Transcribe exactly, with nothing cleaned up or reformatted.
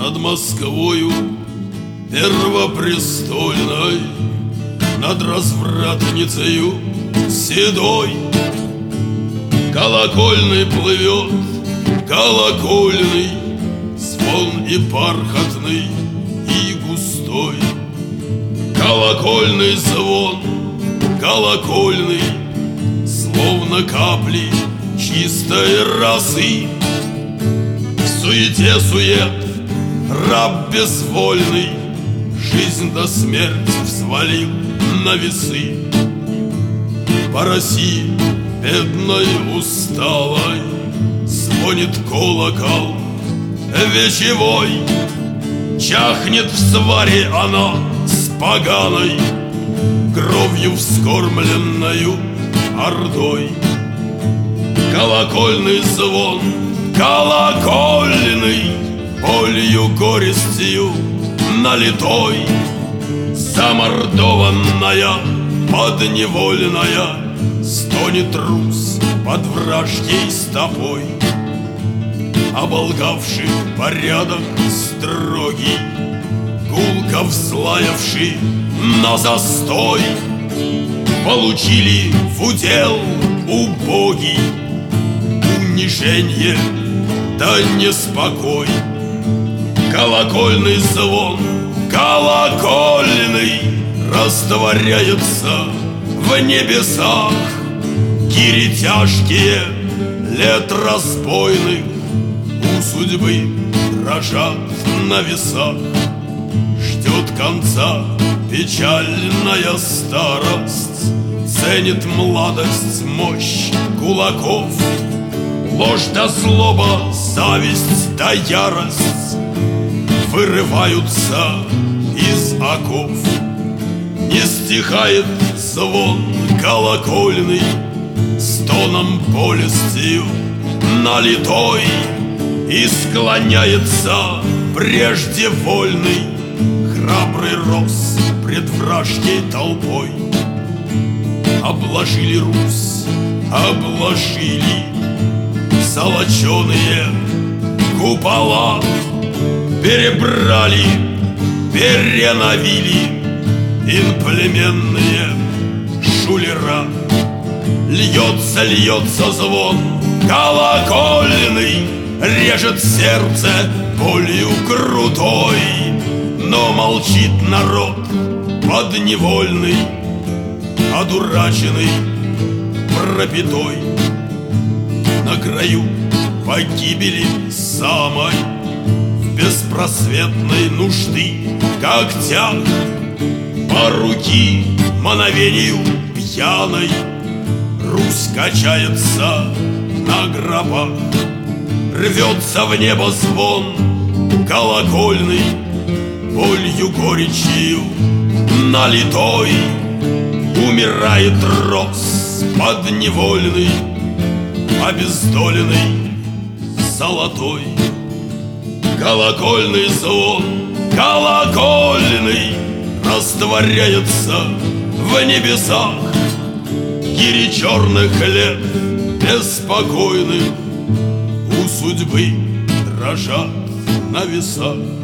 Над Москвою первопрестольной, над развратницею седой, колокольный плывет, колокольный, звон и бархатный, и густой. Колокольный звон, колокольный, словно капли чистой росы. В суете сует раб безвольный, жизнь до смерти взвалил на весы. По России бедной усталой звонит колокол вечевой. Чахнет в сваре она с поганой, кровью вскормленною ордой. Колокольный звон, колокольный, болью горестью налитой. Замордованная, подневольная, стонет Русь под вражьей стопой. Оболгавший порядок строгий, гулко взлаявший на застой, получили в удел убогий унижение да неспокой. Колокольный звон, колокольный, растворяется в небесах. Гири тяжкие лет разбойных у судьбы дрожат на весах. Ждет конца печальная старость, ценит младость мощь кулаков. Ложь да злоба, зависть да ярость вырываются из оков. Не стихает звон колокольный, стоном болестью налитой. И склоняется прежде вольный храбрый рос пред вражьей толпой. Обложили Русь, обложили золоченые купола, перебрали, переновили иноплеменные шулера. Льется, льется звон колокольный, режет сердце болью крутой. Но молчит народ подневольный, одураченный, пропитой. На краю погибели самой, в беспросветной нужды когтях, по руки мановению пьяной Русь качается на гробах. Рвется в небо звон колокольный, болью горечью налитой. Умирает рос подневольный, обездоленный, золотой. Колокольный звон, колокольный, растворяется в небесах. Гири черных лет беспокойных у судьбы дрожат на весах.